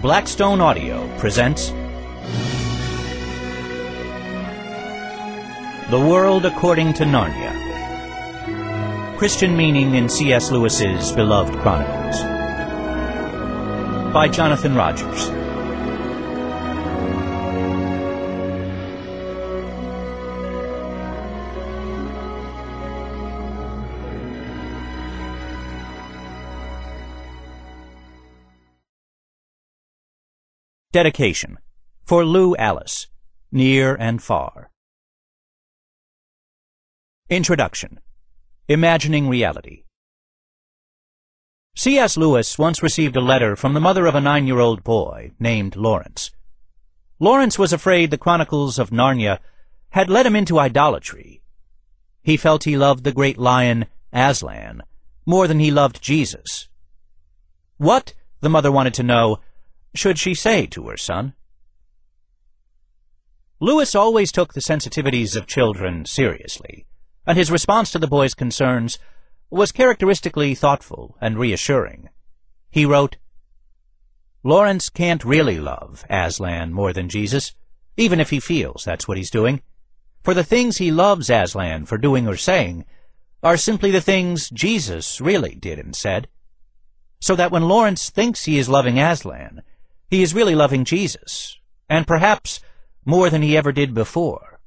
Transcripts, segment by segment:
Blackstone Audio presents The World According to Narnia. Christian meaning in C.S. Lewis's beloved Chronicles. By Jonathan Rogers. Dedication. For Lou Alice, Near and Far. Introduction. Imagining Reality. C.S. Lewis once received a letter from the mother of a 9-year-old boy named Lawrence. Lawrence was afraid the Chronicles of Narnia had led him into idolatry. He felt he loved the great lion, Aslan, more than he loved Jesus. What, the mother wanted to know, should she say to her son? Lewis always took the sensitivities of children seriously, and his response to the boy's concerns was characteristically thoughtful and reassuring. He wrote, "Lawrence can't really love Aslan more than Jesus, even if he feels that's what he's doing. For the things he loves Aslan for doing or saying are simply the things Jesus really did and said. So that when Lawrence thinks he is loving Aslan, he is really loving Jesus, and perhaps more than he ever did before."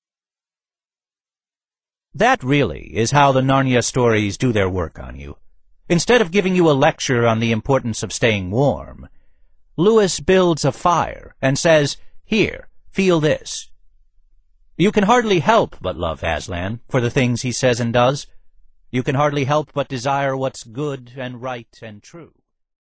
That really is how the Narnia stories do their work on you. Instead of giving you a lecture on the importance of staying warm, Lewis builds a fire and says, "Here, feel this." You can hardly help but love Aslan for the things he says and does. You can hardly help but desire what's good and right and true.